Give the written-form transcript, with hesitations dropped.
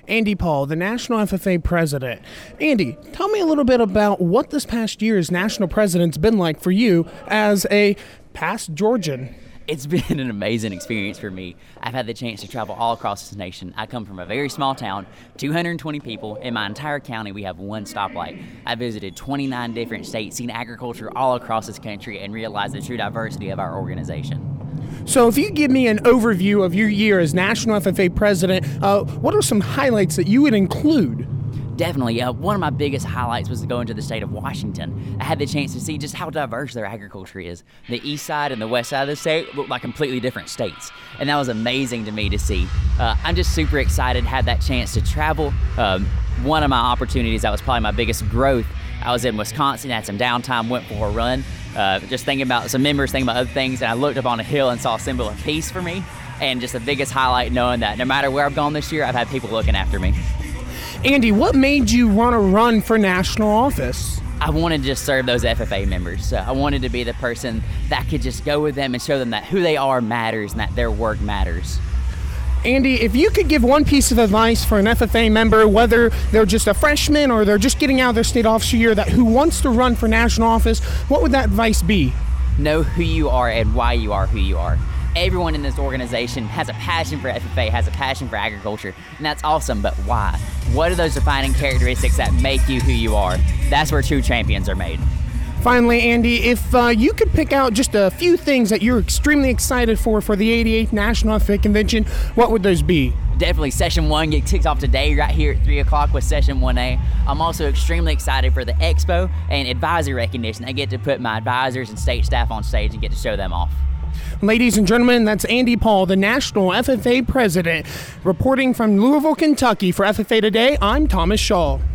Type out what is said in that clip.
Andy Paul, the National FFA President. Andy, tell me a little bit about what this past year's National President's been like for you as a past Georgian. It's been an amazing experience for me. I've had the chance to travel all across this nation. I come from a very small town, 220 people. In my entire county, we have one stoplight. I visited 29 different states, seen agriculture all across this country, and realized the true diversity of our organization. So if you could give me an overview of your year as National FFA President, what are some highlights that you would include? Definitely. One of my biggest highlights was going to the state of Washington. I had the chance to see just how diverse their agriculture is. The east side and the west side of the state look like completely different states, and that was amazing to me to see. I'm just super excited to have that chance to travel. One of my opportunities that was probably my biggest growth, I was in Wisconsin, had some downtime, went for a run, just thinking about some members, thinking about other things, and I looked up on a hill and saw a symbol of peace for me, and just the biggest highlight knowing that no matter where I've gone this year, I've had people looking after me. Andy, what made you want to run for national office? I wanted to just serve those FFA members. I wanted to be the person that could just go with them and show them that who they are matters and that their work matters. Andy, if you could give one piece of advice for an FFA member, whether they're just a freshman or they're just getting out of their state officer year, that who wants to run for national office, what would that advice be? Know who you are and why you are who you are. Everyone in this organization has a passion for FFA, has a passion for agriculture, and that's awesome, but why? What are those defining characteristics that make you who you are? That's where true champions are made. Finally, Andy, if you could pick out just a few things that you're extremely excited for the 88th National FFA Convention, what would those be? Definitely Session 1 gets kicked off today right here at 3 o'clock with Session 1A. I'm also extremely excited for the Expo and advisory recognition. I get to put my advisors and state staff on stage and get to show them off. Ladies and gentlemen, that's Andy Paul, the National FFA President. Reporting from Louisville, Kentucky for FFA Today, I'm Thomas Shaw.